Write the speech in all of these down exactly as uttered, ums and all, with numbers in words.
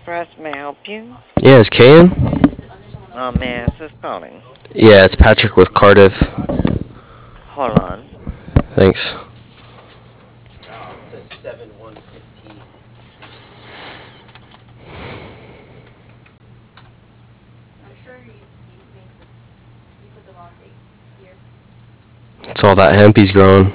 Press, may I help you? Yeah, is Kay in? Uh, may I assist calling? Yeah, it's Patrick with Cardiff. Hold on. Thanks. It's all that hemp he's growing.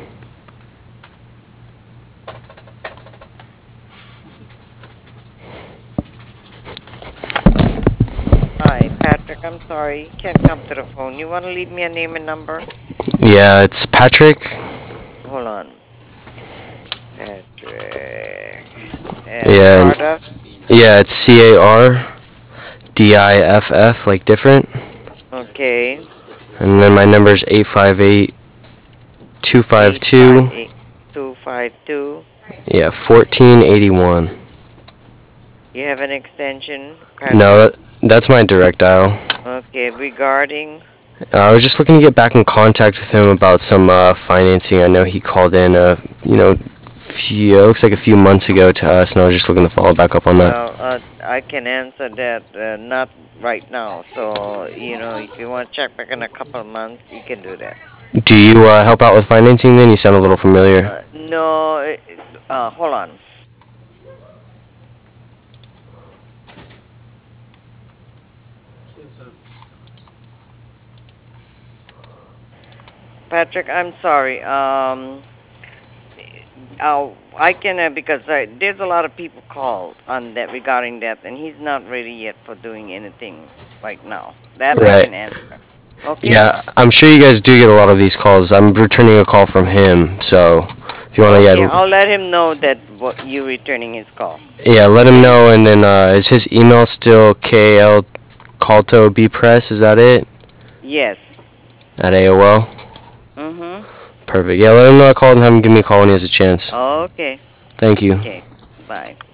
Hi, Patrick. I'm sorry. You can't come to the phone. You want to leave me a name and number? Yeah, it's Patrick. Hold on. Patrick. And Yeah, and- Carter. yeah, it's C A R D I F F, like different. Okay. And then my number's eight five eight, two five Eight five two. eight two five two. Yeah, fourteen eighty-one. You have an extension, No, Patrick? that, that's my direct dial. Okay. Regarding. Uh, I was just looking to get back in contact with him about some uh, financing. I know he called in, uh, you know, few, it looks like a few months ago to us, and I was just looking to follow back up on that. Well, uh, I can answer that. Uh, not right now. So you know, if you want to check back in a couple of months, you can do that. Do you uh, help out with financing then? You sound a little familiar. Uh, no. it- Uh, hold on. Patrick, I'm sorry. Um, uh, I can uh, because uh, there's a lot of people called on that regarding that, and he's not ready yet for doing anything right now. That I Right. can answer. Okay. Yeah, I'm sure you guys do get a lot of these calls. I'm returning a call from him, so if you want to, Okay. yeah, I'll let him know that what you returning his call. yeah, let him Okay. know. And then uh, is his email still K L Calto B Press? Is that it? Yes. At A O L? Mhm. Perfect. Yeah, let him know I called and have him give me a call when he has a chance. Okay. Thank you. Okay. Bye.